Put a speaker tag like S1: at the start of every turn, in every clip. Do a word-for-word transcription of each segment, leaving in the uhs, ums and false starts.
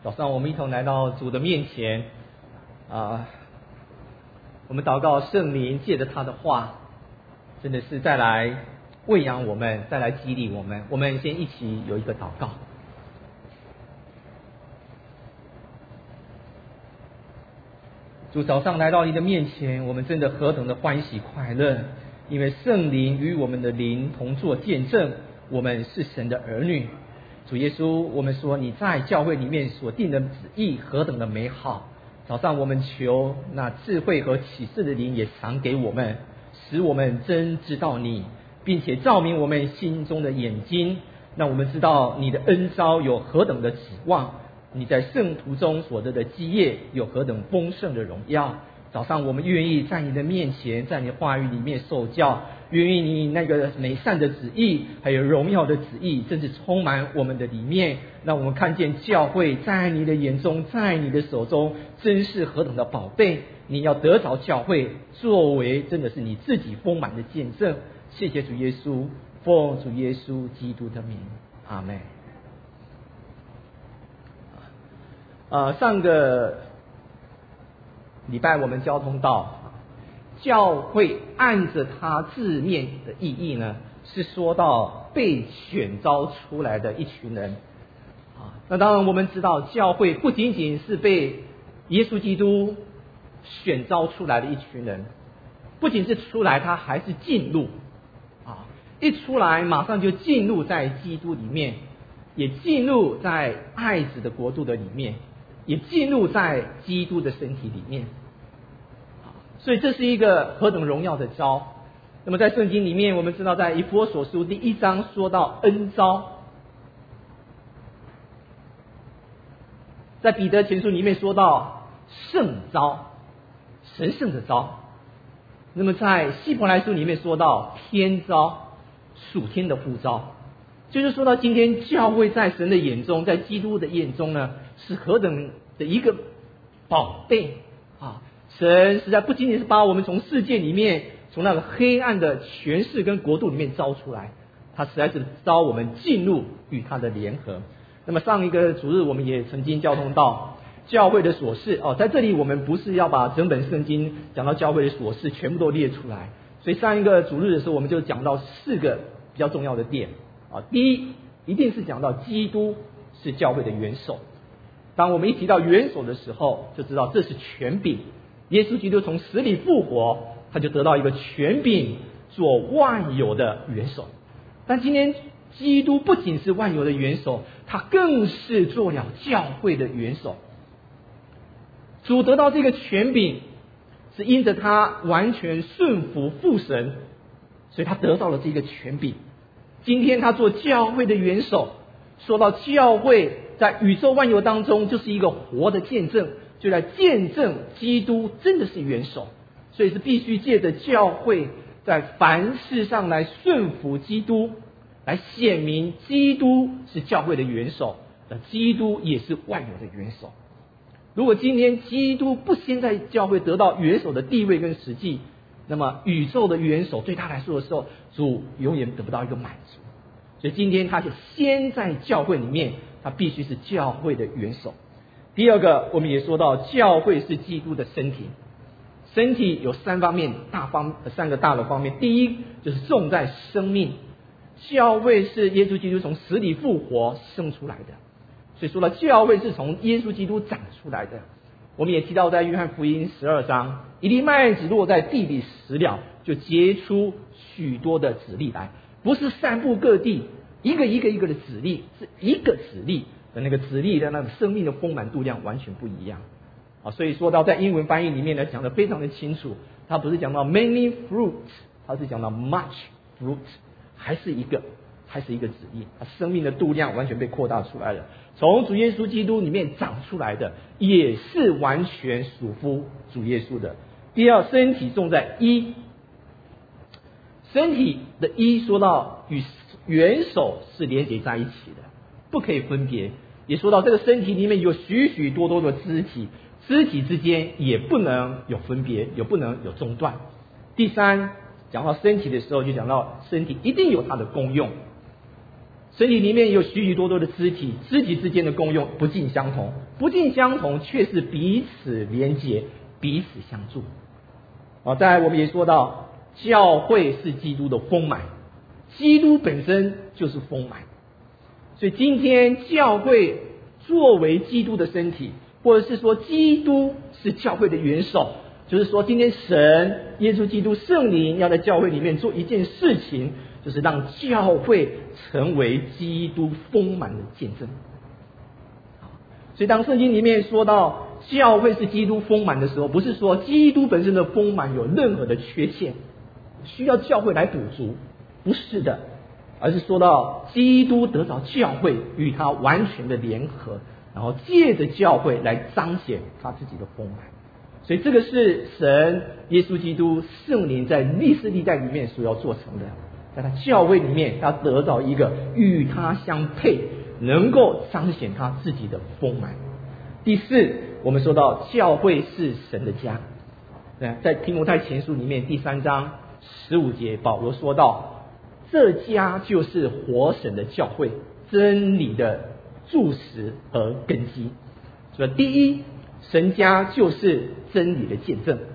S1: 早上我们一同来到主的面前啊，我们祷告圣灵借着他的话，真的是再来喂养我们，再来激励我们。我们先一起有一个祷告。主，早上来到你的面前，我们真的何等的欢喜快乐，因为圣灵与我们的灵同作见证，我们是神的儿女。主耶稣，我们说你在教会里面所定的旨意何等的美好。早上我们求那智慧和启示的灵也赏给我们，使我们真知道你，并且照明我们心中的眼睛，让我们知道你的恩召有何等的指望，你在圣徒中所得的基业有何等丰盛的荣耀。早上我们愿意在你的面前，在你话语里面受教，愿意你那个美善的旨意还有荣耀的旨意真是充满我们的里面，让我们看见教会在你的眼中，在你的手中真是何等的宝贝。你要得着教会作为真的是你自己丰满的见证。谢谢主耶稣，奉主耶稣基督的名，阿们。呃，上个礼拜我们交通到教会按着它字面的意义呢，是说到被选召出来的一群人啊。那当然我们知道，教会不仅仅是被耶稣基督选召出来的一群人，不仅是出来，他还是进入啊，一出来马上就进入在基督里面，也进入在爱子的国度的里面，也进入在基督的身体里面。所以这是一个何等荣耀的召。那么在圣经里面，我们知道在以弗所书第一章说到恩召，在彼得前书里面说到圣召，神圣的召。那么在希伯来书里面说到天召，属天的呼召。就是说到今天教会在神的眼中，在基督的眼中呢，是何等的一个宝贝啊！神实在不仅仅是把我们从世界里面，从那个黑暗的权势跟国度里面招出来，他实在是招我们进入与他的联合。那么上一个主日我们也曾经交通到教会的琐事哦，在这里我们不是要把整本圣经讲到教会的琐事全部都列出来，所以上一个主日的时候我们就讲到四个比较重要的点啊。第一，一定是讲到基督是教会的元首。当我们一提到元首的时候，就知道这是权柄。耶稣基督从死里复活，他就得到一个权柄，做万有的元首。但今天基督不仅是万有的元首，他更是做了教会的元首。主得到这个权柄，是因着他完全顺服父神，所以他得到了这个权柄。今天他做教会的元首，说到教会在宇宙万有当中就是一个活的见证，就来见证基督真的是元首，所以是必须借着教会在凡事上来顺服基督，来显明基督是教会的元首，而基督也是万有的元首。如果今天基督不先在教会得到元首的地位跟实际，那么宇宙的元首对他来说的时候，主永远得不到一个满足。所以今天他是先在教会里面，他必须是教会的元首。第二个，我们也说到教会是基督的身体，身体有三方面，大方三个大的方面。第一就是重在生命，教会是耶稣基督从死里复活生出来的，所以说了教会是从耶稣基督长出来的。我们也提到在约翰福音十二章，一粒麦子落在地里死了，就结出许多的子粒来，不是散布各地，一个一个一个的子粒，是一个子粒的那个子粒的那个生命的丰满度量完全不一样啊。所以说到在英文翻译里面呢，讲得非常的清楚，它不是讲到 many fruit， 它是讲到 much fruit， 还是一个还是一个子粒，它生命的度量完全被扩大出来了。从主耶稣基督里面长出来的，也是完全属乎主耶稣的。第二，身体重在一，身体的一说到与元首是连结在一起的，不可以分别。也说到这个身体里面有许许多多的肢体，肢体之间也不能有分别，也不能有中断。第三，讲到身体的时候，就讲到身体一定有它的功用。 身体里面有许许多多的肢体，肢体之间的功用不尽相同，不尽相同却是彼此连结，彼此相助。啊，再来我们也说到，教会是基督的丰满，基督本身就是丰满。所以今天教会作为基督的身体，或者是说基督是教会的元首，就是说今天神耶稣基督圣灵要在教会里面做一件事情，就是让教会成为基督丰满的见证。所以当圣经里面说到教会是基督丰满的时候，不是说基督本身的丰满有任何的缺陷需要教会来补足，不是的，而是说到基督得着教会与他完全的联合，然后借着教会来彰显他自己的丰满。所以这个是神耶稣基督圣灵在历世历代里面所要做成的，在他教会里面他得到一个与他相配，能够彰显他自己的丰满。第四，我们说到教会是神的家，在提摩太前书里面第三章十五节，保罗说到，这家就是活神的教会，真理的柱石和根基。所以第一，神家就是真理的见证，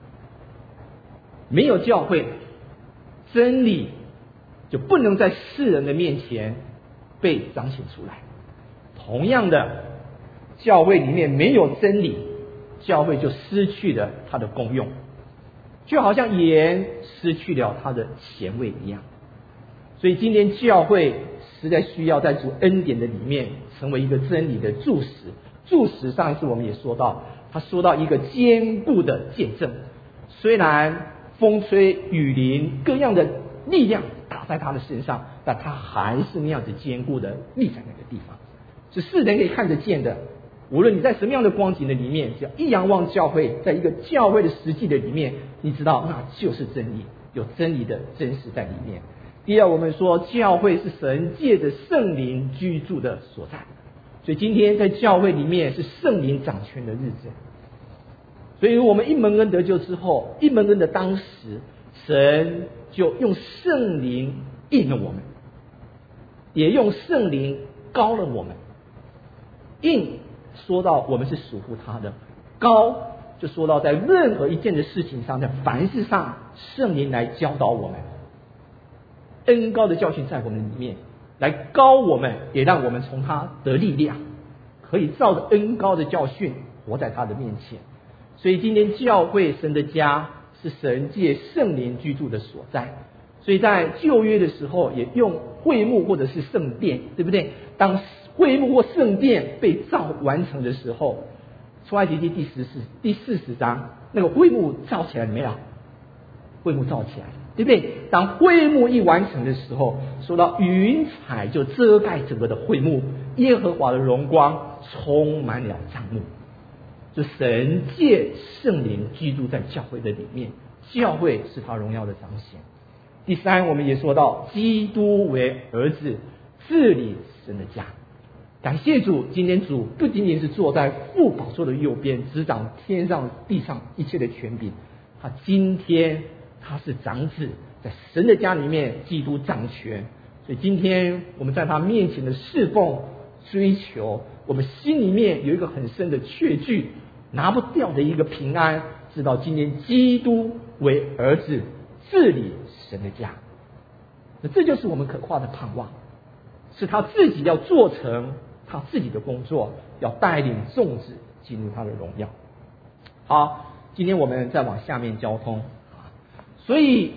S1: 没有教会，真理就不能在世人的面前被彰显出来。同样的，教会里面没有真理，教会就失去了它的功用，就好像盐失去了它的咸味一样。所以今天教会实在需要在主恩典的里面成为一个真理的柱石。柱石上一次我们也说到，他说到一个坚固的见证，虽然风吹雨淋各样的力量打在他的身上，但他还是那样子坚固的立在那个地方，是世人可以看得见的。无论你在什么样的光景的里面，只要一仰望教会，在一个教会的实际的里面，你知道那就是真理，有真理的真实在里面。第二，我们说教会是神借着圣灵居住的所在，所以今天在教会里面是圣灵掌权的日子。所以我们一蒙恩得救之后，一蒙恩的当时，神就用圣灵印了我们，也用圣灵膏了我们。印说到我们是属乎他的，膏就说到在任何一件的事情上，在凡事上圣灵来教导我们，恩膏的教训在我们里面来膏我们，也让我们从他得力量，可以照着恩膏的教训活在他的面前。所以今天教会神的家是神借圣灵居住的所在。所以在旧约的时候也用会幕或者是圣殿，对不对？当会幕或圣殿被造完成的时候，出埃及记第十四第四十章，那个会幕造起来了没有？会幕造起来，对不对？当会幕一完成的时候，说到云彩就遮盖整个的会幕，耶和华的荣光充满了帐幕。就神借圣灵居住在教会的里面，教会是他荣耀的彰显。第三，我们也说到基督为儿子治理神的家。感谢主，今天主不仅仅是坐在父宝座的右边，执掌天上地上一切的权柄，他今天他是长子，在神的家里面基督掌权。所以今天我们在他面前的侍奉追求，我们心里面有一个很深的确据，拿不掉的一个平安，知道今天基督为儿子治理神的家。那这就是我们可夸的盼望，是他自己要做成他自己的工作，要带领众子进入他的荣耀。好，今天我们再往下面交通。所以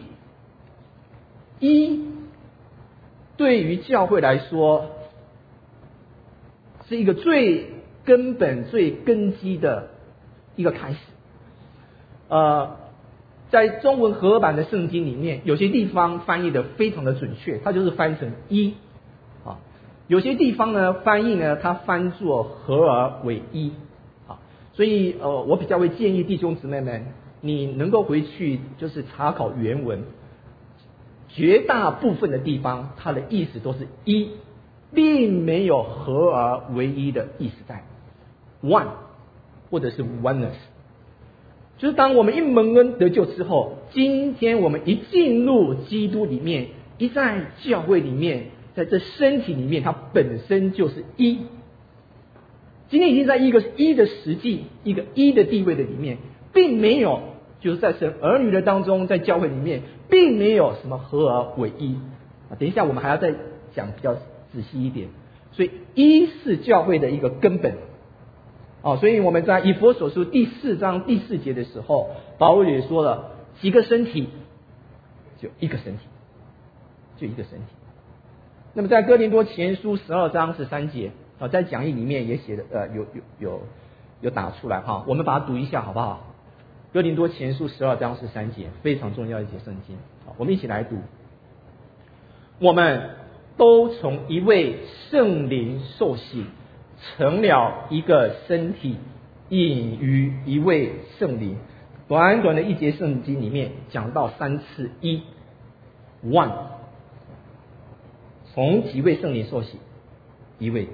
S1: 一对于教会来说是一个最根本最根基的一个开始。呃，在中文和合版的圣经里面，有些地方翻译的非常的准确，它就是翻成一啊。有些地方呢翻译呢，它翻作合而为一啊。所以呃，我比较会建议弟兄姊妹们，你能够回去就是查考原文，绝大部分的地方它的意思都是一，并没有合而为一的意思在 one 或者是 oneness。就是当我们一蒙恩得救之后，今天我们一进入基督里面，一在教会里面， 在这身体里面，它本身就是一。今天已经在一个一的实际、一个一的地位的里面，并没有就是在神儿女的当中，在教会里面，并没有什么合而为一啊。等一下我们还要再讲比较仔细一点。所以一是教会的一个根本啊。所以我们在以弗所书第四章第四节的时候，保罗也说了，几个身体就一个身体，就一个身体。那么在哥林多前书十二章十三节啊，在讲义里面也写的呃有有有有打出来哈，我们把它读一下好不好？哥林多前书十二章十三节，非常重要一节圣经，我们一起来读。我们都从一位圣灵受洗，成了一个身体，隐于一位圣灵。短短的一节圣经里面讲到三次一 one， 从几位圣灵受洗，一位，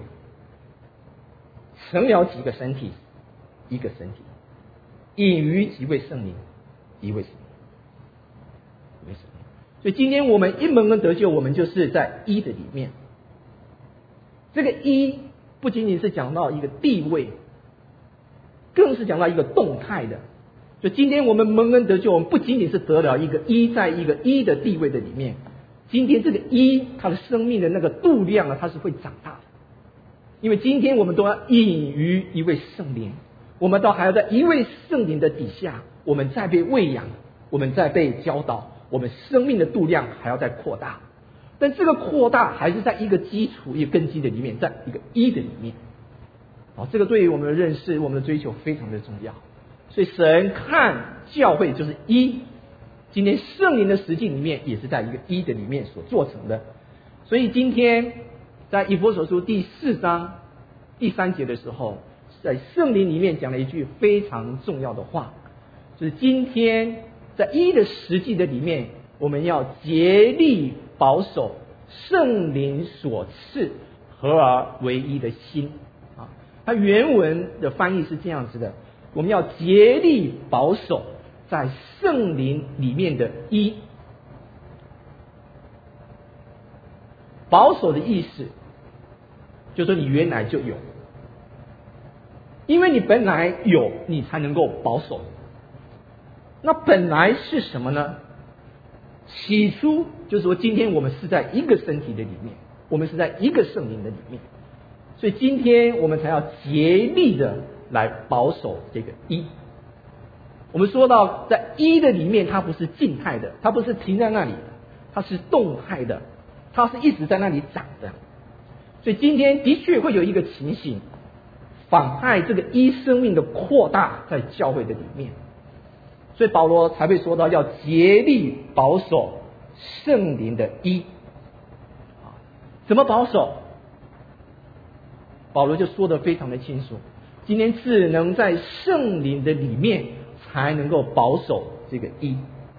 S1: 成了几个身体，一个身体，隐于几位圣灵，一位圣灵，一位圣灵。所以今天我们一蒙恩得救，我们就是在一的里面。这个一不仅仅是讲到一个地位，更是讲到一个动态的。所以今天我们蒙恩得救，我们不仅仅是得了一个一，在一个一的地位的里面，今天这个一它的生命的那个度量啊，它是会长大的。因为今天我们都要隐于一位圣灵，我们都还要在一位圣灵的底下，我们再被喂养，我们再被教导，我们生命的度量还要再扩大。但这个扩大还是在一个基础、一个根基的里面，在一个一的里面。好，这个对于我们的认识、我们的追求非常的重要。所以神看教会就是一，今天圣灵的实际里面也是在一个一的里面所做成的。所以今天在以弗所书第四章第三节的时候，在圣灵里面讲了一句非常重要的话，就是今天在一的实际的里面，我们要竭力保守圣灵所赐合而为一的心啊。它原文的翻译是这样子的，我们要竭力保守在圣灵里面的一。保守的意思就是说你原来就有，因为你本来有，你才能够保守。那本来是什么呢？起初就是说，今天我们是在一个身体的里面，我们是在一个圣灵的里面，所以今天我们才要竭力的来保守这个一。我们说到在一的里面，它不是静态的，它不是停在那里的，它是动态的，它是一直在那里长的。所以今天的确会有一个情形，妨碍这个一生命的扩大在教会的里面。所以保罗才会说到要竭力保守圣灵的一。怎么保守？保罗就说得非常的清楚，今天只能在圣灵的里面才能够保守这个一。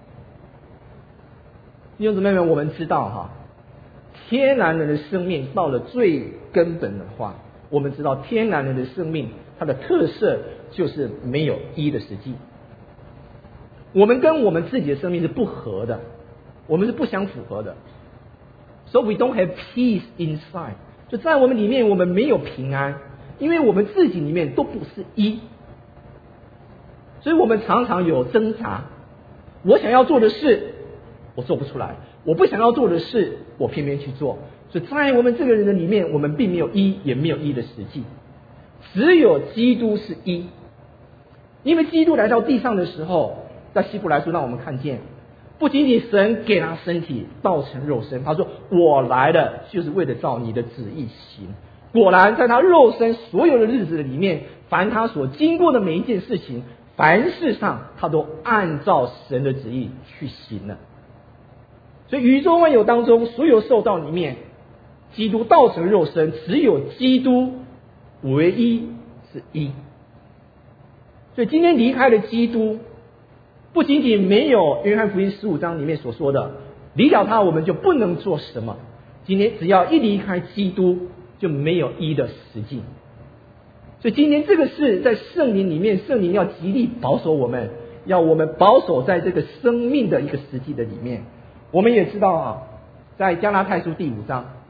S1: 弟兄姊妹们，我们知道哈，天然人的生命到了最根本的话，我们知道天然人的生命它的特色就是没有一的实际。我们跟我们自己的生命是不合的，我们是不相符合的。So we don't have peace inside， 就在我们里面我们没有平安，因为我们自己里面都不是一，所以我们常常有挣扎。我想要做的事我做不出来，我不想要做的事我偏偏去做，所以在我们这个人的里面，我们并没有一，也没有一的实际，只有基督是一。因为基督来到地上的时候，在希伯来书让我们看见，不仅仅神给他身体道成肉身，他说我来了就是为了照你的旨意行。果然在他肉身所有的日子里面，凡他所经过的每一件事情，凡事上他都按照神的旨意去行了。所以宇宙万有当中所有受造里面，基督道成肉身，只有基督唯一是一。所以今天离开了基督，不仅仅没有约翰福音十五章里面所说的离了他我们就不能做什么，今天只要一离开基督就没有一的实际。所以今天这个是在圣灵里面，圣灵要极力保守我们，要我们保守在这个生命的一个实际的里面。我们也知道啊，在加拉太书第五章，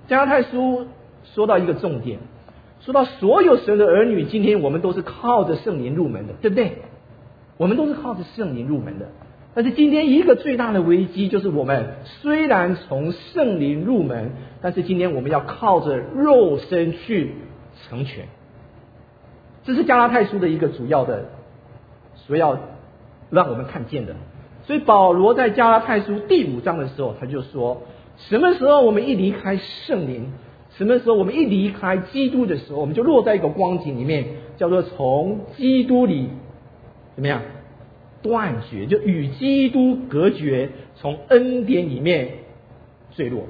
S1: 加拉太书说到一个重点，说到所有神的儿女，今天我们都是靠着圣灵入门的，对不对？我们都是靠着圣灵入门的。但是今天一个最大的危机就是，我们虽然从圣灵入门，但是今天我们要靠着肉身去成全。这是加拉太书的一个主要的所要让我们看见的。所以保罗在加拉太书第五章的时候，他就说，什么时候我们一离开圣灵，什么时候我们一离开基督的时候，我们就落在一个光景里面，叫做从基督里怎么样断绝，就与基督隔绝，从恩典里面坠落。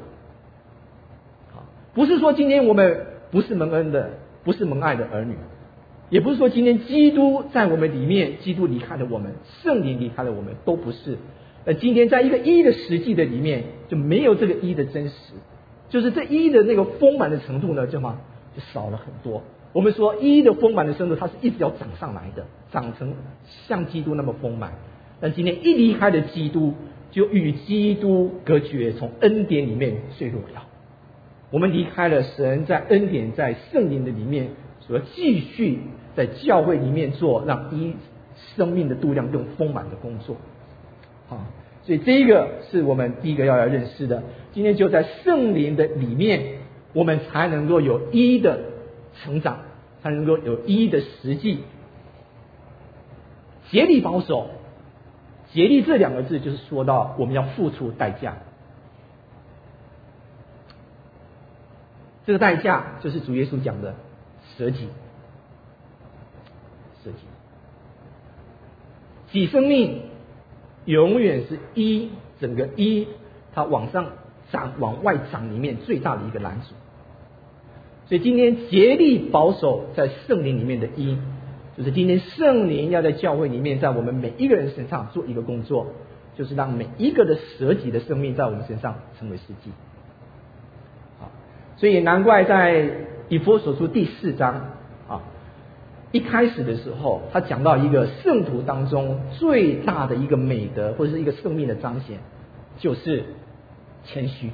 S1: 不是说今天我们不是蒙恩的，不是蒙爱的儿女，也不是说今天基督在我们里面，基督离开了我们，圣灵离开了我们，都不是。那今天在一个一的实际的里面，就没有这个一的真实，就是这一的那个丰满的程度呢，就嘛就少了很多。我们说一的丰满的程度，它是一直要长上来的，长成像基督那么丰满。但今天一离开了基督，就与基督隔绝，从恩典里面坠落了。我们离开了神在恩典在圣灵的里面所继续在教会里面做让一生命的度量更丰满的工作。好，所以这一个是我们第一个要来认识的。今天就在圣灵的里面，我们才能够有一的成长，才能够有一的实际。竭力保守，竭力这两个字就是说到我们要付出代价。这个代价就是主耶稣讲的舍己，舍己，己生命永远是一整个一它往上涨往外涨里面最大的一个拦阻。所以今天竭力保守在圣灵里面的一，就是今天圣灵要在教会里面在我们每一个人身上做一个工作，就是让每一个的舍己的生命在我们身上成为实际。所以难怪在以弗所书第四章啊，一开始的时候，他讲到一个圣徒当中最大的一个美德或者是一个生命的彰显，就是谦虚。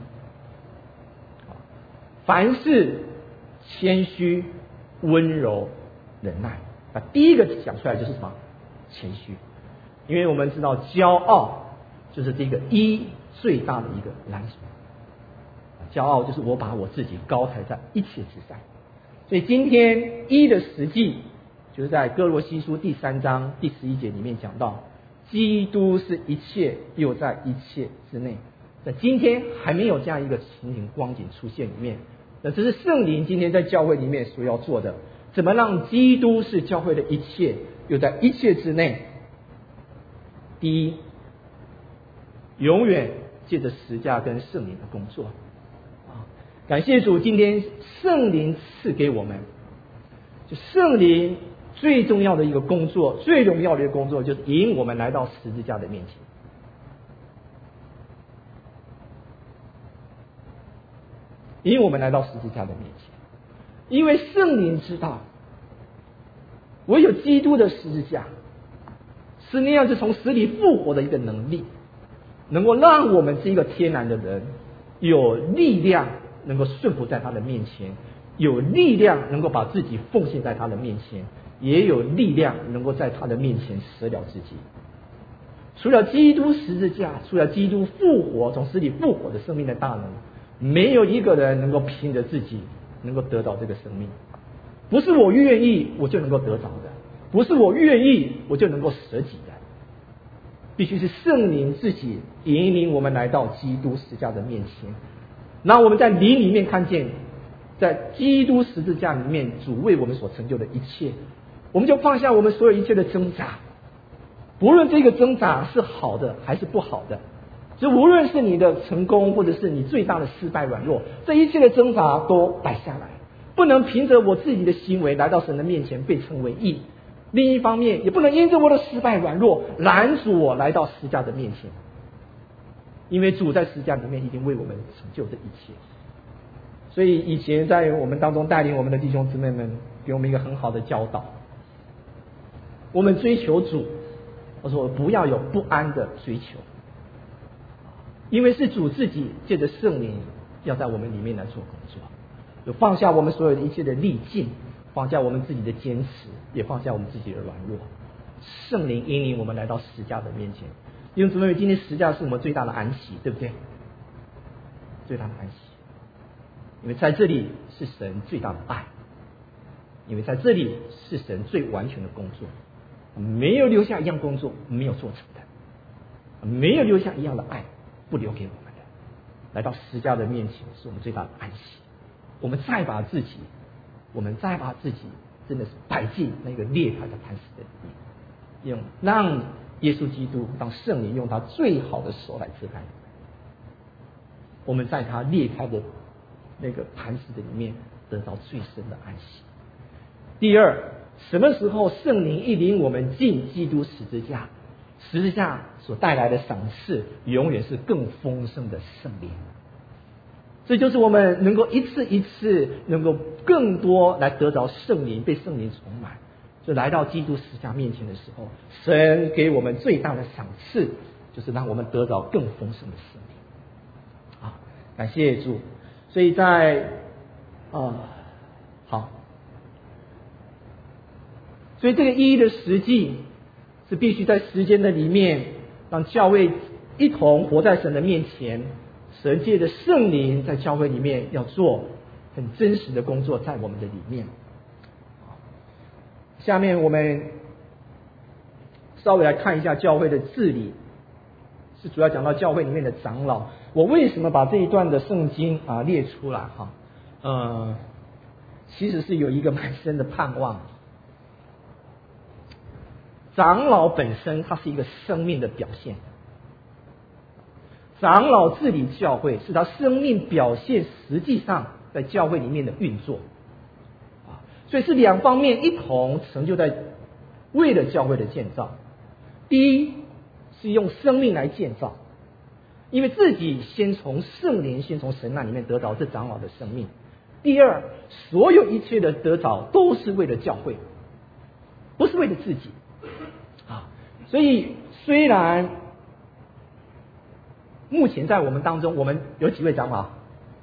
S1: 凡事谦虚、温柔、忍耐。那第一个讲出来就是什么？谦虚。因为我们知道骄傲就是这个一最大的一个拦阻。骄傲就是我把我自己高抬在一切之上。所以今天一的实际就是在哥罗西书第三章第十一节里面讲到，基督是一切又在一切之内。在今天还没有这样一个情景光景出现里面，那这是圣灵今天在教会里面所要做的，怎么让基督是教会的一切又在一切之内。第一，永远借着十架跟圣灵的工作。感谢主，今天圣灵赐给我们，就圣灵最重要的一个工作，最荣耀的一个工作，就是引我们来到十字架的面前。引我们来到十字架的面前，因为圣灵知道，唯有基督的十字架是那样子从死里复活的一个能力，能够让我们这一个天然的人有力量能够顺服在他的面前，有力量能够把自己奉献在他的面前，也有力量能够在他的面前舍了自己。除了基督十字架，除了基督复活从死里复活的生命的大能，没有一个人能够凭着自己能够得到这个生命。不是我愿意我就能够得着的，不是我愿意我就能够舍己的，必须是圣灵自己引领我们来到基督十字架的面前。那我们在灵里面看见，在基督十字架里面主为我们所成就的一切，我们就放下我们所有一切的挣扎，不论这个挣扎是好的还是不好的，就无论是你的成功或者是你最大的失败软弱，这一切的挣扎都摆下来，不能凭着我自己的行为来到神的面前被称为义，另一方面也不能因着我的失败软弱拦阻我来到十字架的面前，因为主在十字架里面已经为我们成就这一切。所以以前在我们当中带领我们的弟兄姊妹们给我们一个很好的教导，我们追求主，我说不要有不安的追求，因为是主自己借着圣灵要在我们里面来做工作，就放下我们所有的一切的逆境，放下我们自己的坚持，也放下我们自己的软弱。圣灵引领我们来到十架的面前。弟兄姊妹，今天十架是我们最大的安息，对不对？最大的安息，因为在这里是神最大的爱，因为在这里是神最完全的工作，没有留下一样工作没有做成的，没有留下一样的爱不留给我们的。来到十架的面前是我们最大的安息。我们再把自己，我们再把自己真的是摆进那个裂开的磐石的里面，用让耶稣基督，让圣灵用他最好的手来支开我们，在他裂开的那个磐石的里面得到最深的安息。第二，什么时候圣灵一领我们进基督十字架，十字架所带来的赏赐永远是更丰盛的圣灵。这就是我们能够一次一次能够更多来得着圣灵，被圣灵充满。就来到基督十字架面前的时候，神给我们最大的赏赐就是让我们得着更丰盛的圣灵。啊，感谢主。所以在啊、呃、好，所以这个意义的实际是必须在时间的里面，让教会一同活在神的面前。神借着圣灵在教会里面要做很真实的工作在我们的里面。下面我们稍微来看一下教会的治理，是主要讲到教会里面的长老。我为什么把这一段的圣经啊列出来哈？呃，其实是有一个蛮深的盼望。长老本身它是一个生命的表现，长老治理教会是他生命表现实际上在教会里面的运作，啊，所以是两方面一同成就在为了教会的建造。第一是用生命来建造，因为自己先从圣灵先从神那里面得着这长老的生命。第二，所有一切的得着都是为了教会，不是为了自己啊。所以虽然目前在我们当中，我们有几位长老？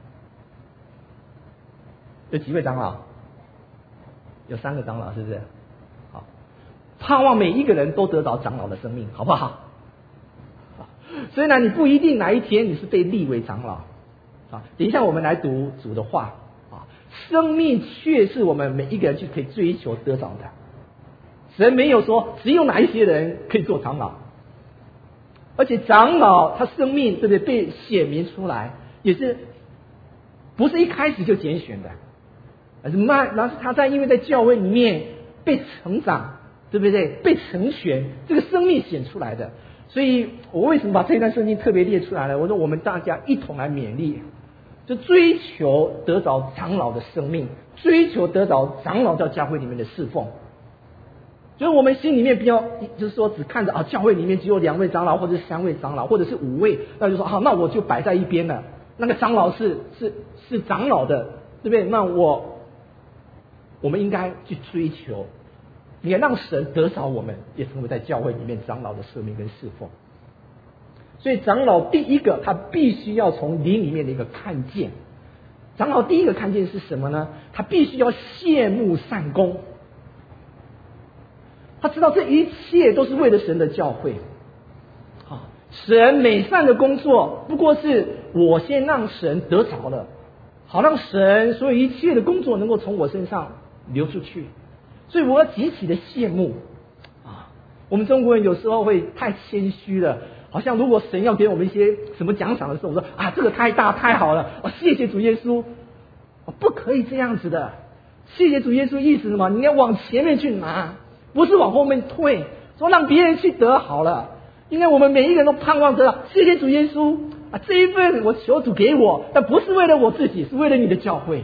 S1: 有几位长老？有三个长老，是不是？好，盼望每一个人都得到长老的生命，好不好？虽然你不一定哪一天你是被立为长老啊，等一下我们来读主的话啊，生命却是我们每一个人就可以追求得着的。神没有说只有哪一些人可以做长老。而且长老他生命对不对被显明出来，也是不是一开始就拣选的，而是慢，然后他在因为在教会里面被成长，对不对？被成全，这个生命显出来的。所以我为什么把这段圣经特别列出来呢？我说我们大家一同来勉励，就追求得着长老的生命，追求得着长老在教会里面的侍奉。所以我们心里面不要，就是说只看着啊，教会里面只有两位长老，或者是三位长老，或者是五位，那就说好，那我就摆在一边了。那个长老是是是长老的，对不对？那我我们应该去追求，也让神得着我们，也成为在教会里面长老的生命跟侍奉。所以长老第一个，他必须要从灵里面的一个看见。长老第一个看见是什么呢？他必须要羡慕善功。他知道这一切都是为了神的教会，啊，神美善的工作不过是我先让神得着了，好让神所有一切的工作能够从我身上流出去，所以我要极其的羡慕啊！我们中国人有时候会太谦虚了，好像如果神要给我们一些什么奖赏的时候，我说啊，这个太大太好了，哦，谢谢主耶稣，哦，不可以这样子的，谢谢主耶稣意思是什么？你要往前面去拿。不是往后面退，说让别人去得好了，因为我们每一个人都盼望着，谢谢主耶稣啊，这一份我求主给我，但不是为了我自己，是为了你的教会。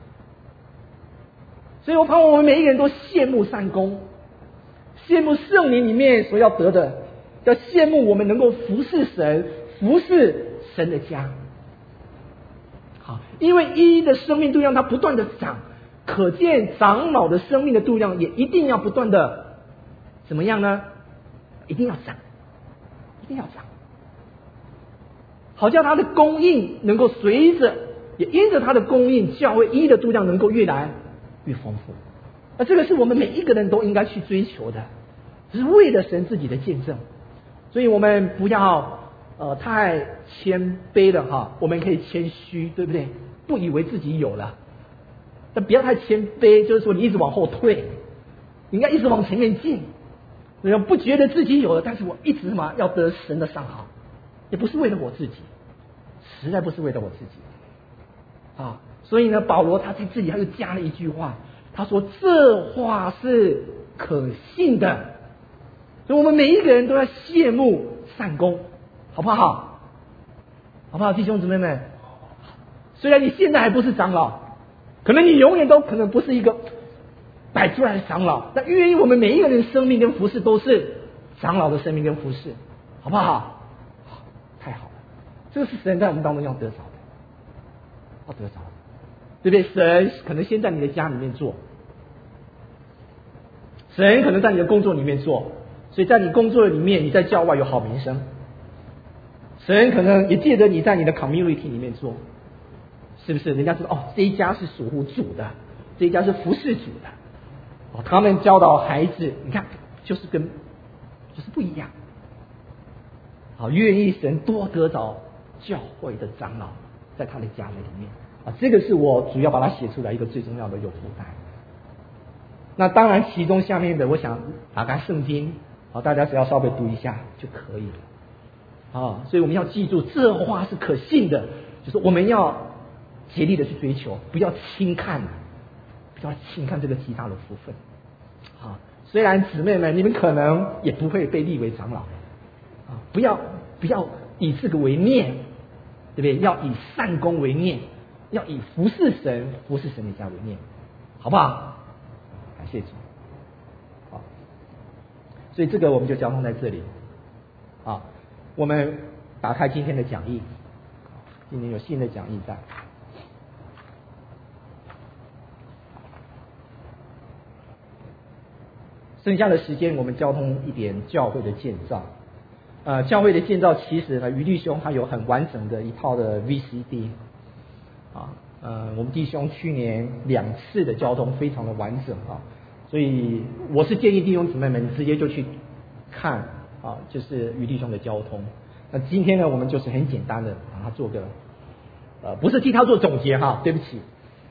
S1: 所以我盼望我们每一个人都羡慕善功，羡慕圣灵里面所要得的，要羡慕我们能够服侍神，服侍神的家。好，因为一的生命度量它不断的长。可见长老的生命的度量也一定要不断的怎么样呢？一定要长，一定要长，好叫他的供应能够随着也因着他的供应，教会一的度量能够越来越丰富。那这个是我们每一个人都应该去追求的，只是为了神自己的见证。所以我们不要呃太谦卑了哈，我们可以谦虚，对不对？不以为自己有了，但不要太谦卑，就是说你一直往后退，你应该一直往前面进。不觉得自己有了，但是我一直嘛要得神的赏好，也不是为了我自己，实在不是为了我自己啊。所以呢，保罗他在这里他又加了一句话，他说这话是可信的，所以我们每一个人都要羡慕善功，好不好？好不好，弟兄姊妹们？虽然你现在还不是长老，可能你永远都可能不是一个摆出来的长老，但愿意我们每一个人生命跟服事都是长老的生命跟服事，好不好？好，太好了，这个是神在我们当中要得着的，要得着的，对不对？神可能先在你的家里面做，神可能在你的工作里面做，所以在你工作里面，你在教外有好名声。神可能也借着你在你的 community 里面做，是不是？人家知道哦，这一家是属乎主的，这一家是服侍主的。哦，他们教导孩子，你看就是跟就是不一样。好，愿意神多得着教会的长老在他的家里面啊，这个是我主要把它写出来一个最重要的一个负担。那当然，其中下面的，我想打开圣经，好，大家只要稍微读一下就可以了。啊，所以我们要记住，这话是可信的，就是我们要竭力的去追求，不要轻看。不要轻看这个极大的福分，啊，虽然姊妹们你们可能也不会被立为长老，啊，不要不要以这个为念，对不对？要以善功为念，要以服侍神、服侍神的家为念，好不好？感谢主，好，所以这个我们就交通在这里，啊，我们打开今天的讲义，今天有新的讲义在。剩下的时间，我们交通一点教会的建造。呃，教会的建造其实呢，余弟兄他有很完整的一套的 V C D 啊，呃，我们弟兄去年两次的交通非常的完整啊，所以我是建议弟兄姊妹们直接就去看啊，就是余弟兄的交通。那今天呢，我们就是很简单的把它做个，呃，不是替他做总结哈，对不起，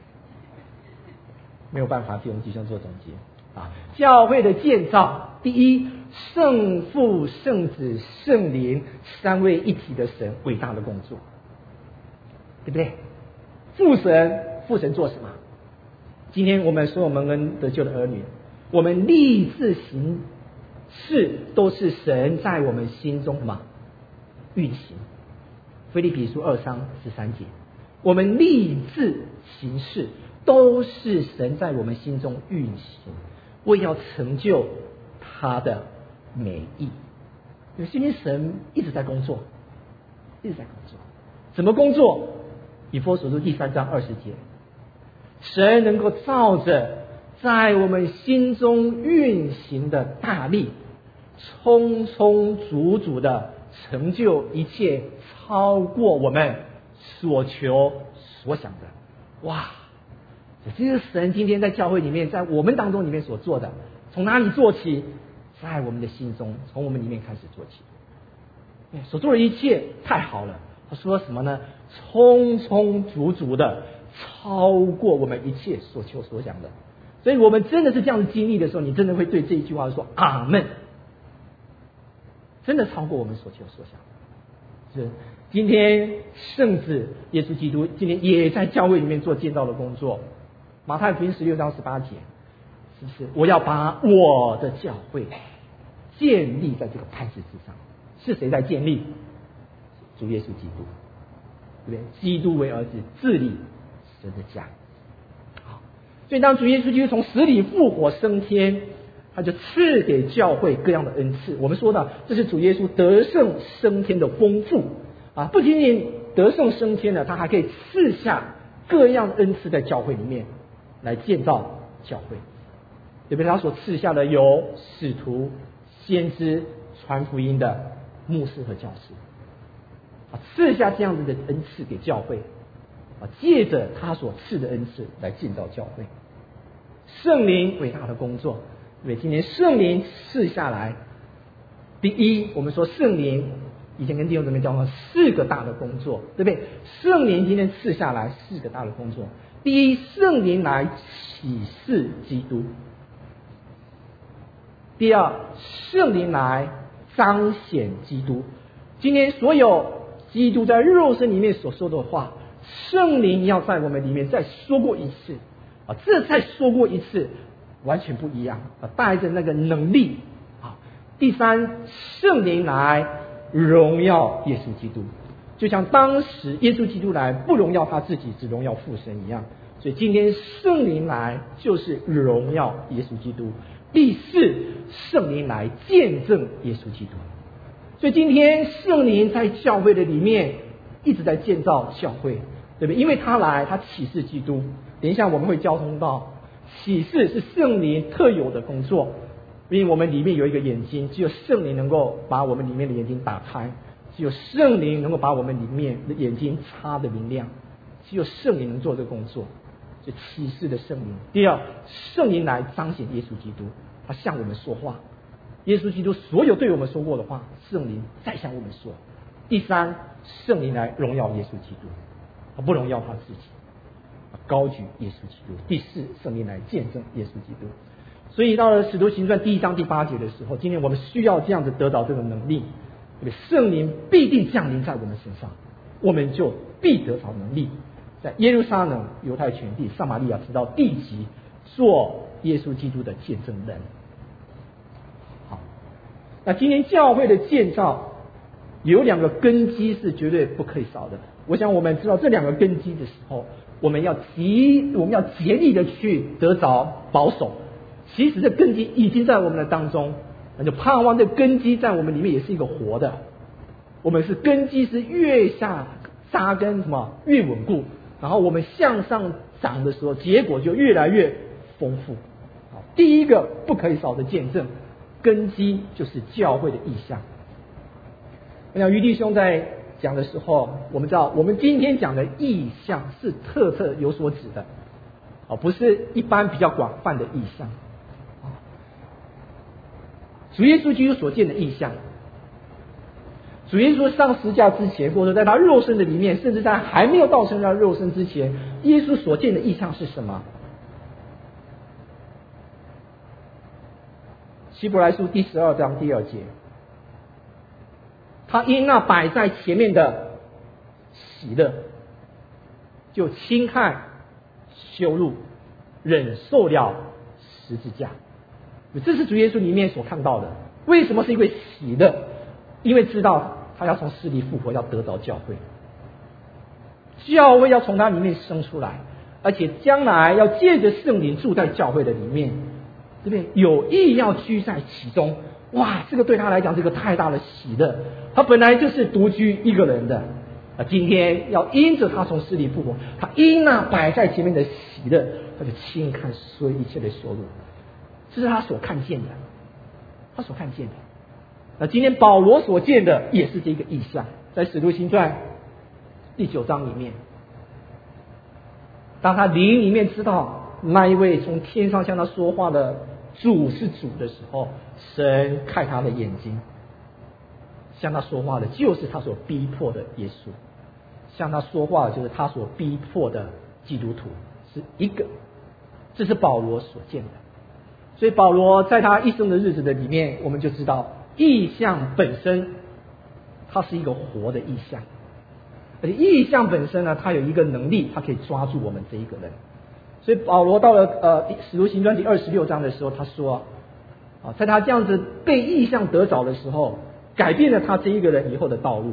S1: 没有办法替我们弟兄做总结。啊，教会的建造，第一，圣父、圣子、圣灵三位一体的神伟大的工作，对不对？父神，父神做什么？今天我们所有蒙恩得救的儿女，我们立志行事都是神在我们心中什么运行。腓立比书二章十三节，我们立志行事都是神在我们心中运行。为要成就他的美意，因为今天神一直在工作，一直在工作。怎么工作？以弗所书第三章二十节，神能够照着在我们心中运行的大力，充充足足的成就一切，超过我们所求所想的。哇！这是神今天在教会里面，在我们当中里面所做的，从哪里做起？在我们的心中，从我们里面开始做起。所做的一切太好了。他说什么呢？充充足足的超过我们一切所求所想的。所以我们真的是这样经历的时候，你真的会对这一句话说阿们。真的超过我们所求所想。是今天圣子耶稣基督今天也在教会里面做建造的工作。马太福音十六章十八节，是不是？我要把我的教会建立在这个磐石之上。是谁在建立？主耶稣基督，对不对？基督为儿子，治理神的家。好，所以当主耶稣基督从死里复活升天，他就赐给教会各样的恩赐。我们说的，这是主耶稣得胜升天的丰富啊！不仅仅得胜升天了，他还可以赐下各样恩赐在教会里面。来建造教会，对不对？他所赐下的有使徒、先知、传福音的牧师和教师，啊，赐下这样子的恩赐给教会， 啊，借着他所赐的恩赐来建造教会。圣灵伟大的工作，对不对？今天圣灵赐下来，第一，我们说圣灵以前跟弟兄姊妹教过四个大的工作，对不对？圣灵今天赐下来四个大的工作。第一，圣灵来启示基督；第二，圣灵来彰显基督。今天所有基督在肉身里面所说的话，圣灵要在我们里面再说过一次啊，这再说过一次完全不一样啊，带着那个能力啊。第三，圣灵来荣耀耶稣基督，就像当时耶稣基督来不荣耀他自己，只荣耀父神一样。所以今天圣灵来就是荣耀耶稣基督。第四，圣灵来见证耶稣基督。所以今天圣灵在教会的里面一直在建造教会，对不对？因为他来，他启示基督。等一下我们会交通到，启示是圣灵特有的工作，因为我们里面有一个眼睛，只有圣灵能够把我们里面的眼睛打开，只有圣灵能够把我们里面的眼睛擦得明亮，只有圣灵能做这个工作。所以启示的圣灵。第二，圣灵来彰显耶稣基督，他向我们说话。耶稣基督所有对我们说过的话，圣灵再向我们说。第三，圣灵来荣耀耶稣基督，他不荣耀他自己，高举耶稣基督。第四，圣灵来见证耶稣基督。所以到了使徒行传第一章第八节的时候，今天我们需要这样子得到这个能力，对不对？圣灵必定降临在我们身上，我们就必得着能力，在耶路撒冷、犹太全地、撒玛利亚直到地极，做耶稣基督的见证人。好，那今天教会的建造有两个根基是绝对不可以少的。我想我们知道这两个根基的时候，我们要极我们要竭力的去得着保守。其实这根基已经在我们的当中，那就盼望这根基在我们里面也是一个活的。我们是根基是越下扎根什么越稳固，然后我们向上长的时候，结果就越来越丰富。好，第一个不可以少的见证，根基就是教会的意象。我想于弟兄在讲的时候，我们知道我们今天讲的意象是特特有所指的，哦，不是一般比较广泛的意象。主耶稣基督所见的意象，主耶稣上十架之前，或者在他肉身的里面，甚至在还没有道成他肉身之前，耶稣所见的意象是什么？希伯来书第十二章第二节，他因那摆在前面的喜乐，就轻看羞辱，忍受了十字架。这是主耶稣里面所看到的。为什么是因为喜乐？因为知道他要从死里复活，要得着教会，教会要从他里面生出来，而且将来要借着圣灵住在教会的里面，对不对？有意要居在其中。哇，这个对他来讲是一个太大的喜乐。他本来就是独居一个人的，啊，今天要因着他从死里复活，他因那摆在前面的喜乐，他就轻看所有一切的羞辱。这是他所看见的，他所看见的。那今天保罗所见的也是这个意象，在使徒行传第九章里面，当他灵里面知道那一位从天上向他说话的主是主的时候，神开他的眼睛，向他说话的就是他所逼迫的耶稣，向他说话的就是他所逼迫的基督徒，是一个。这是保罗所见的。所以保罗在他一生的日子的里面，我们就知道意象本身它是一个活的意象，而且意象本身呢，它有一个能力，它可以抓住我们这一个人。所以保罗到了呃使徒行传第二十六章的时候，他说啊，在他这样子被意象得着的时候，改变了他这一个人以后的道路。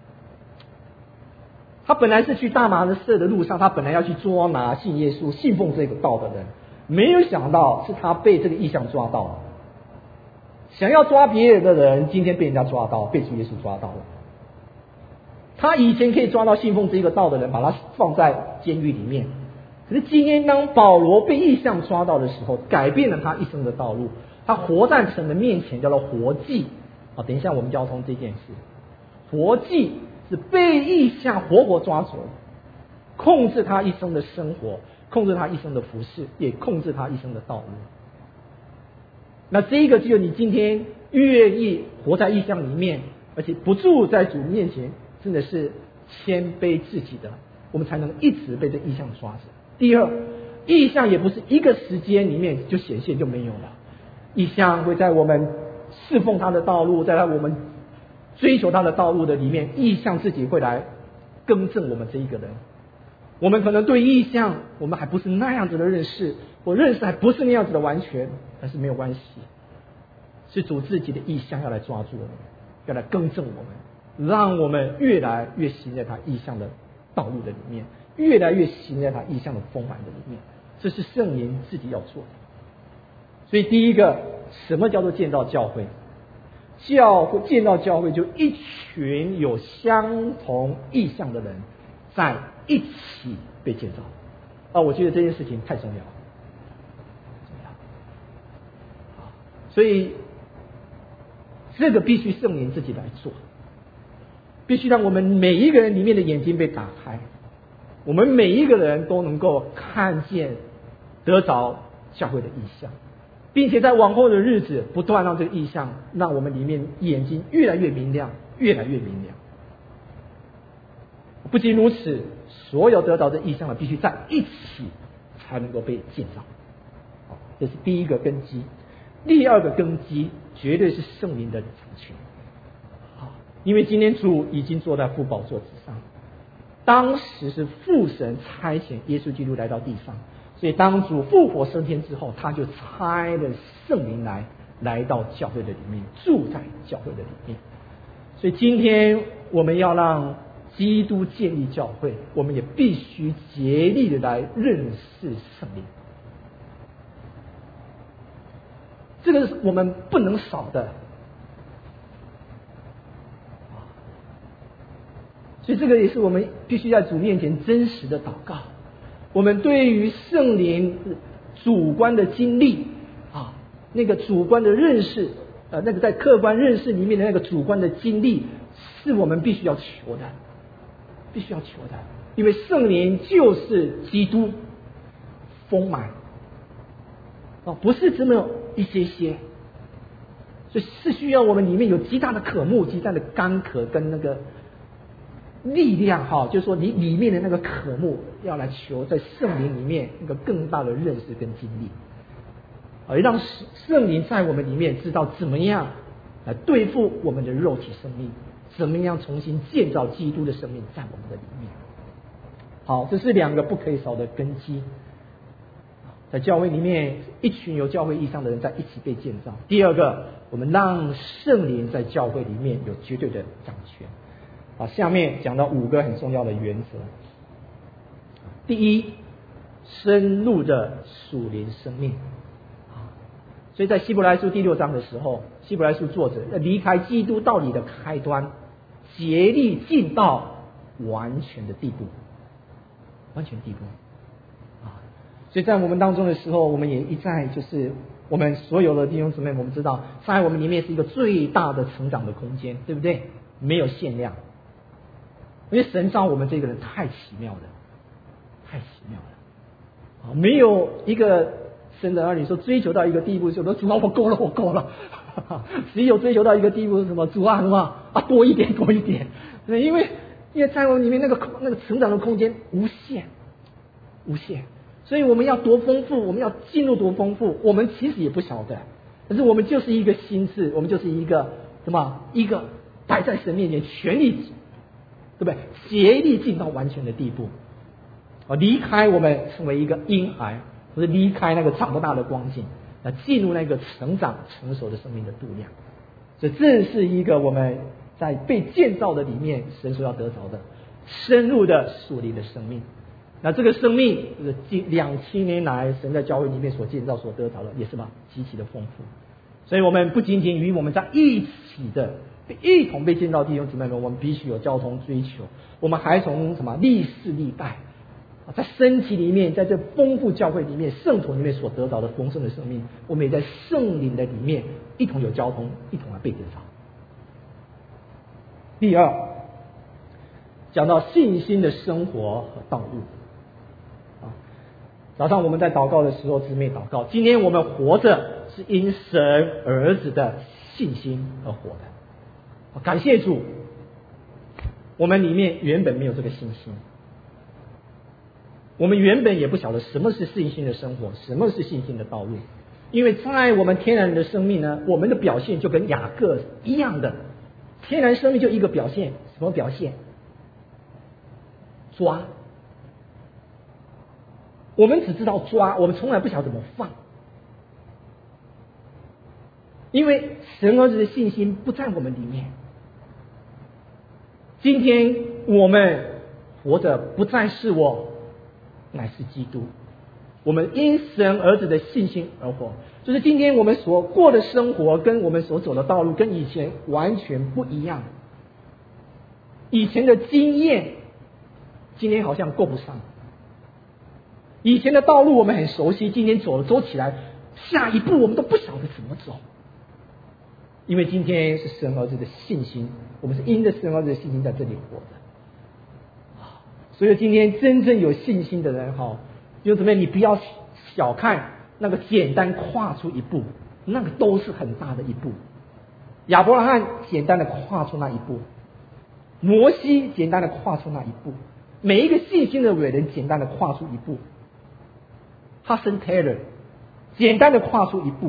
S1: 他本来是去大马色的路上，他本来要去捉拿信耶稣、信奉这个道的人，没有想到是他被这个意象抓到了。想要抓别人的人，今天被人家抓到，被主耶稣抓到了。他以前可以抓到信奉这个道的人，把他放在监狱里面。可是今天当保罗被异象抓到的时候，改变了他一生的道路。他活在神的面前，叫做活祭。好，等一下我们交通这件事，活祭是被异象活活抓住， 控制他一生的生活，控制他一生的服事，也控制他一生的道路。那这一个只有你今天愿意活在异象里面，而且不住在主面前，真的是谦卑自己的，我们才能一直被这异象抓着。第二，异象也不是一个时间里面就显现就没有了，异象会在我们侍奉他的道路，在我们追求他的道路的里面，异象自己会来更正我们这一个人。我们可能对异象我们还不是那样子的认识，我认识还不是那样子的完全，但是没有关系，是主自己的异象要来抓住我们，要来更正我们，让我们越来越行在他异象的道路的里面，越来越行在他异象的丰满的里面，这是圣灵自己要做的。所以第一个，什么叫做建造教会？教会建造教会，就一群有相同意向的人在一起被建造。啊，我觉得这件事情太重要了，重要。好，所以这个必须圣灵自己来做，必须让我们每一个人里面的眼睛被打开，我们每一个人都能够看见得着教会的意象，并且在往后的日子不断让这个意象让我们里面眼睛越来越明亮，越来越明亮。不仅如此，所有得着这意象的必须在一起才能够被建造。好，这是第一个根基。第二个根基绝对是圣灵的掌权。好，因为今天主已经坐在父宝座之上，当时是父神差遣耶稣基督来到地上，所以当主复活升天之后，他就差了圣灵来来到教会的里面，住在教会的里面。所以今天我们要让基督建立教会，我们也必须竭力的来认识圣灵，这个是我们不能少的。所以这个也是我们必须在主面前真实的祷告。我们对于圣灵主观的经历啊，那个主观的认识，呃，那个在客观认识里面的那个主观的经历，是我们必须要求的，必须要求的。因为圣灵就是基督丰满，哦，不是这么一些些，所以是需要我们里面有极大的渴慕、极大的干渴跟那个力量哈，就是说你里面的那个渴慕要来求在圣灵里面那个更大的认识跟经历，而让圣灵在我们里面知道怎么样来对付我们的肉体生命，怎么样重新建造基督的生命在我们的里面。好，这是两个不可以少的根基。在教会里面，一群有教会意向的人在一起被建造。第二个，我们让圣灵在教会里面有绝对的掌权。好，下面讲到五个很重要的原则。第一，深入的属灵生命。所以在希伯来书第六章的时候，希伯来书作者要离开基督道理的开端，竭力进到完全的地步，完全地步啊！所以在我们当中的时候，我们也一再就是我们所有的弟兄姊妹，我们知道在我们里面是一个最大的成长的空间，对不对？没有限量。因为神造我们这个人太奇妙了，太奇妙了啊！没有一个神的儿女说追求到一个地步，就说主啊，我够了，我够了。只有追求到一个地步是什么？主啊，什么啊？多一点，多一点。因为因为在我们里面那个那个成长的空间无限，无限。所以我们要多丰富，我们要进入多丰富，我们其实也不晓得，可是我们就是一个心智，我们就是一个什么？一个摆在神面前全力。对不对？竭力进到完全的地步，啊，离开我们成为一个婴儿，或者离开那个长不大的光景，那进入那个成长成熟的生命的度量。所以这是一个我们在被建造的里面，神所要得着的深入的属灵的生命。那这个生命是近两千年来神在教会里面所建造所得着的，也是吧，极其的丰富。所以我们不仅仅与我们在一起的。一同被建造弟兄姊妹们，我们必须有交通追求。我们还从什么历世历代，在身体里面，在这丰富教会里面、圣徒里面所得到的丰盛的生命，我们也在圣灵的里面一同有交通，一同来被建造。第二， 讲到信心的生活和道路。啊，早上我们在祷告的时候，姊妹祷告，今天我们活着是因神儿子的信心而活的。感谢主，我们里面原本没有这个信心，我们原本也不晓得什么是信心的生活，什么是信心的道路。因为在我们天然的生命呢，我们的表现就跟雅各一样的，天然生命就一个表现，什么表现？抓。我们只知道抓，我们从来不晓得怎么放。因为神儿子的信心不在我们里面。今天我们活着不再是我，乃是基督。我们因神儿子的信心而活，就是今天我们所过的生活跟我们所走的道路跟以前完全不一样。以前的经验今天好像够不上，以前的道路我们很熟悉，今天走了走起来，下一步我们都不晓得怎么走。因为今天是神儿子的信心，我们是因着神儿子的信心在这里活的。所以今天真正有信心的人哈，弟兄姊妹，你不要小看那个简单跨出一步，那个都是很大的一步。亚伯拉罕简单的跨出那一步，摩西简单的跨出那一步，每一个信心的伟人简单的跨出一步，哈森 Taylor 简单的跨出一步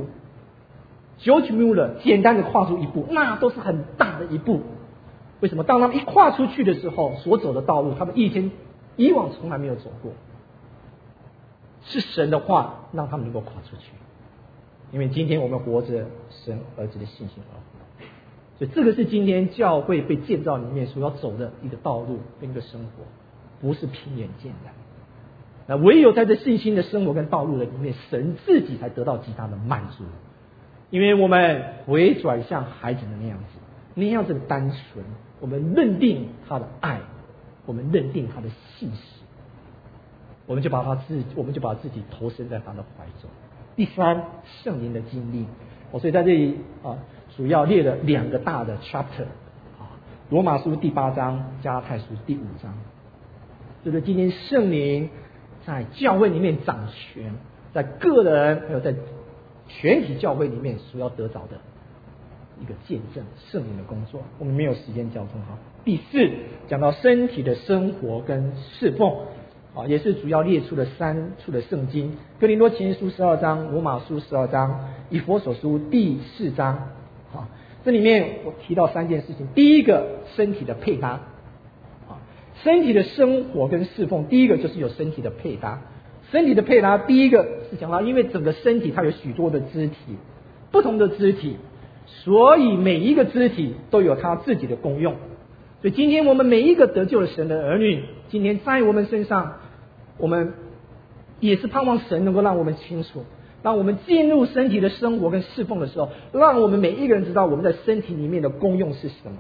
S1: ，George Mueller 简单的跨出一步，那都是很大的一步。为什么？当他们一跨出去的时候，所走的道路他们以前以往从来没有走过，是神的话让他们能够跨出去。因为今天我们活着神儿子的信心而活，所以这个是今天教会被建造里面所要走的一个道路跟一个生活，不是凭眼见的。那唯有在这信心的生活跟道路的里面，神自己才得到极大的满足。因为我们回转向孩子的那样子，那样子的单纯，我们认定他的爱，我们认定他的信实，我们就把他自我们就把自己投身在他的怀中。第三，圣灵的经历，我所以在这里啊，主要列了两个大的 chapter 啊，罗马书第八章，加拉太书第五章，就是今天圣灵在教会里面掌权，在个人还有在全体教会里面所要得着的一个见证，圣灵的工作，我们没有时间交通哈。第四，讲到身体的生活跟侍奉啊，也是主要列出了三处的圣经：哥林多前书十二章、罗马书十二章、以弗所书第四章。啊，这里面我提到三件事情。第一个，身体的配搭啊，身体的生活跟侍奉，第一个就是有身体的配搭。身体的配搭，第一个是讲到，因为整个身体它有许多的肢体，不同的肢体，所以每一个肢体都有它自己的功用。所以今天我们每一个得救了神的儿女，今天在我们身上，我们也是盼望神能够让我们清楚，当我们进入身体的生活跟侍奉的时候，让我们每一个人知道我们在身体里面的功用是什么。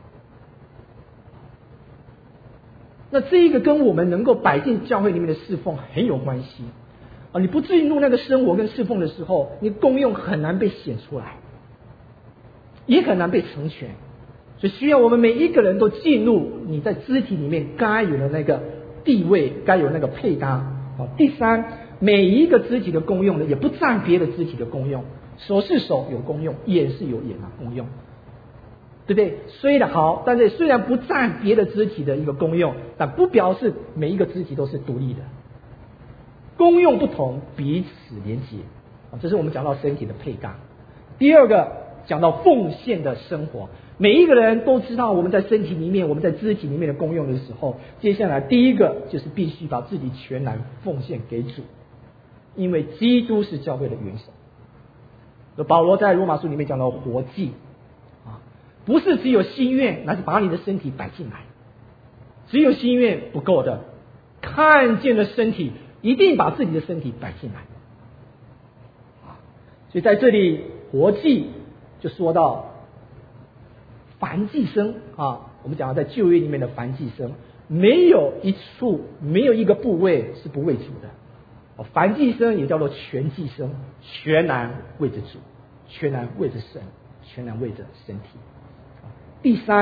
S1: 那这一个跟我们能够摆进教会里面的侍奉很有关系啊！你不进入那个生活跟侍奉的时候，你功用很难被显出来，也很难被成全。所以需要我们每一个人都进入你在肢体里面该有的那个地位，该有那个配搭啊。第三，每一个肢体的功用呢，也不占别的肢体的功用。手是手有功用，眼是有眼的功用，对不对？虽然好，但是虽然不占别的肢体的一个功用，但不表示每一个肢体都是独立的，功用不同，彼此连结啊。这是我们讲到身体的配搭。第二个，讲到奉献的生活，每一个人都知道我们在身体里面，我们在肢体里面的功用的时候，接下来第一个就是必须把自己全然奉献给主，因为基督是教会的元首。保罗在罗马书里面讲到活祭啊，不是只有心愿，乃是把你的身体摆进来。只有心愿不够的，看见了身体，一定把自己的身体摆进来啊。所以在这里活祭就说到燔祭牲啊，我们讲到在旧约里面的燔祭牲，没有一处没有一个部位是不为主的。燔祭牲也叫做全祭牲，全然为着主，全然为着神，全然为着身体。第三，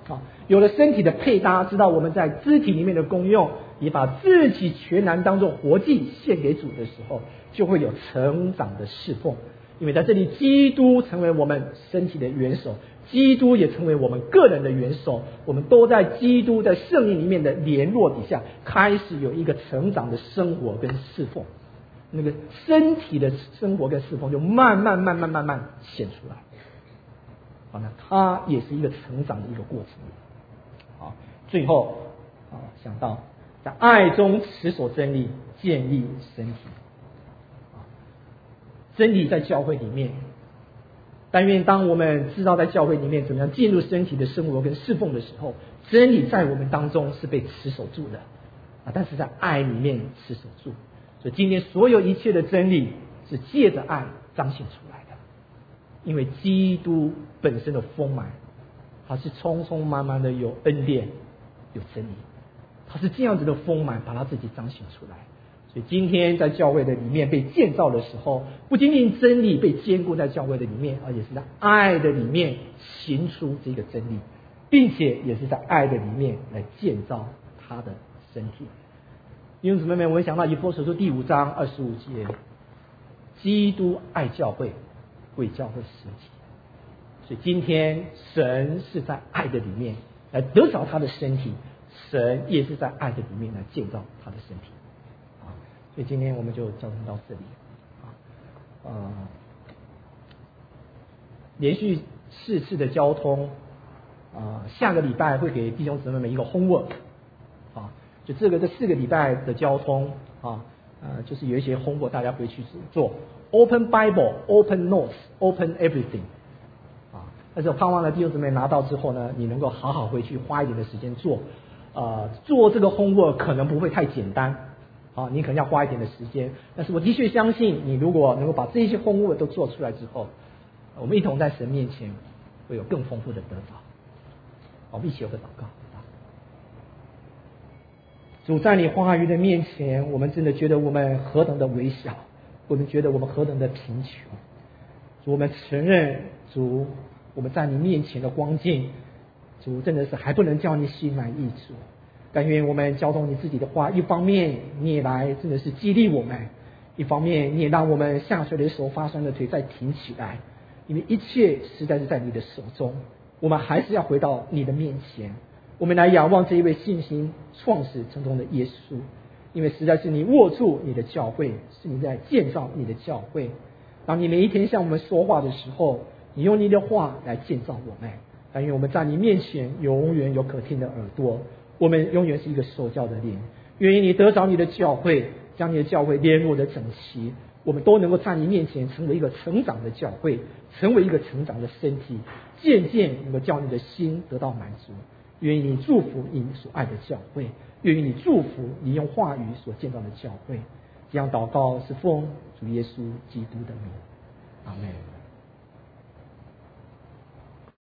S1: 啊，有了身体的配搭，知道我们在肢体里面的功用，也把自己全然当作活祭献给主的时候，就会有成长的侍奉。因为在这里，基督成为我们身体的元首，基督也成为我们个人的元首，我们都在基督在圣灵里面的联络底下，开始有一个成长的生活跟侍奉。那个身体的生活跟侍奉就慢慢慢慢慢慢显出来。好，那它也是一个成长的一个过程。好，最后啊，想到在爱中持守真理，建立身体。啊，真理在教会里面，但愿当我们知道在教会里面怎么样进入身体的生活跟侍奉的时候，真理在我们当中是被持守住的啊，但是在爱里面持守住。所以今天所有一切的真理是借着爱彰显出来的，因为基督本身的丰满，他是充充满满的有恩典有真理，他是这样子的丰满把他自己彰显出来。所以今天在教会的里面被建造的时候，不仅仅真理被坚固在教会的里面，而且是在爱的里面行出这个真理，并且也是在爱的里面来建造他的身体。弟兄姊妹们，我们想到以弗所书第五章二十五节，基督爱教会，为教会实体。所以今天神是在爱的里面来得着他的身体，神也是在爱的里面来建造他的身体。啊，所以今天我们就交通到这里。啊，呃，连续四次的交通，啊，下个礼拜会给弟兄姊妹们一个 homework。啊，就这个这四个礼拜的交通啊，呃，就是有一些 homework 大家回去做 ，Open Bible、Open Notes、Open Everything。啊，但是我盼望呢弟兄姊妹拿到之后呢，你能够好好回去花一点的时间做。呃，做这个 homework 可能不会太简单，啊，你可能要花一点的时间。但是我的确相信，你如果能够把这些 homework 都做出来之后，我们一同在神面前会有更丰富的得着。我们一起有个祷告。主，在你话语的面前，我们真的觉得我们何等的微小，我们觉得我们何等的贫穷。主，我们承认，主，我们在你面前的光景，主真的是还不能叫你心满意足。但愿我们交通你自己的话，一方面你也来真的是激励我们，一方面你也让我们下垂的手、发酸的腿再挺起来，因为一切实在是在你的手中。我们还是要回到你的面前，我们来仰望这一位信心创始成终的耶稣，因为实在是你握住你的教会，是你在建造你的教会。当你每一天向我们说话的时候，你用你的话来建造我们。但愿我们在你面前永远有可听的耳朵，我们永远是一个受教的灵。愿意你得着你的教会，将你的教会联络的整齐，我们都能够在你面前成为一个成长的教会，成为一个成长的身体，渐渐能够叫你的心得到满足。愿意你祝福你所爱的教会，愿意你祝福你用话语所建造的教会。这样祷告是奉主耶稣基督的名，阿们。